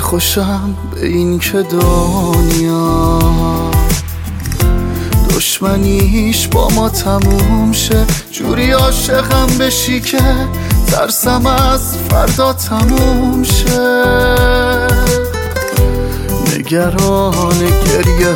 خوشم به این که دنیا دشمنیش با ما تموم شه، جوری عاشقم بشی که ترسم از فردا تموم شه. نگران گریه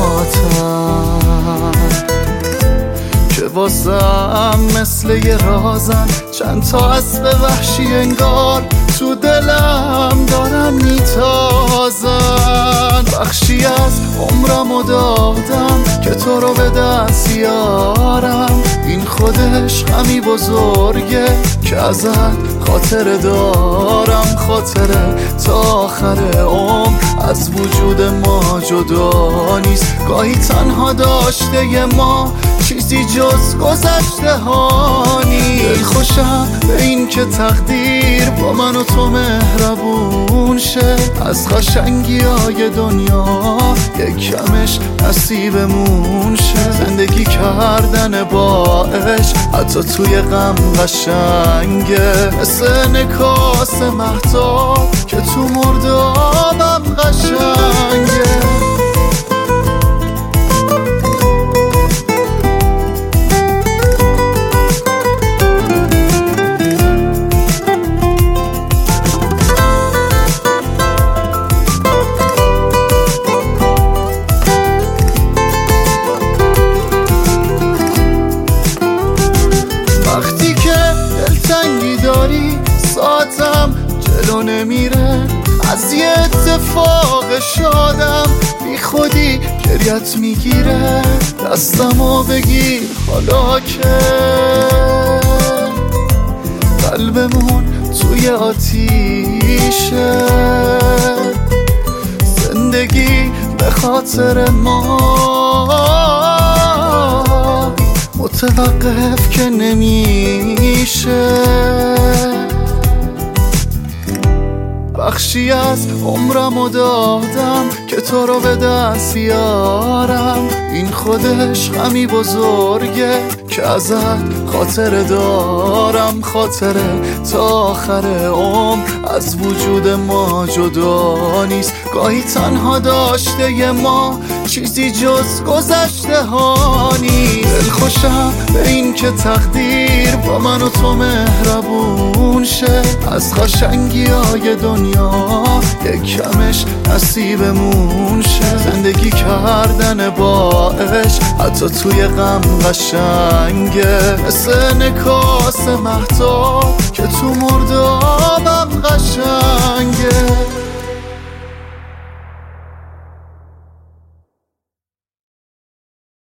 هاتم که واسم مثل یه رازن، چند تا اسب وحشی انگار تو دلم دارن میتازن. بخشی از عمرمو دادم که تو رو به دست یارم، این خودش غمی بزرگه که ازت خاطره دارم. خاطره تا آخر عمر از وجود ما جدا نیست، گاهی تنها داشته ما چیزی جز گذشته ها نیست. دل خوشم به این که تقدیر با من و تو مهربون شه، از قشنگی های دنیا یک کمش نصیبمون شه. زندگی کردن با عشق حتی توی غم قشنگه، مثل انعکاس مهتاب که تو مردابم قشنگه. وقتی که دلتنگی داری ساعتم جلو نمیره، از یه اتفاق شادم بی خودی گریت میگیره. دستمو بگیر حالا که قلبمون توی آتیشه، زندگی به خاطر ما متوقف که نمیشه. بخشی از عمرمو دادم که تو رو به دست یارم، این خودش غمی بزرگه که ازت خاطره دارم. خاطره تا آخر عمر از وجود ما جدا نیست، گاهی تنها داشته ما چیزی جز گذشته ها نیست. دل خوشم به این که تقدیر با من و تو مهربون شه، از قشنگی های دنیا یک کمش نصیبمون شه. زندگی کردن با عشق حتی توی غم قشنگه، مثل انعکاس مهتاب که تو مردابم قشنگه.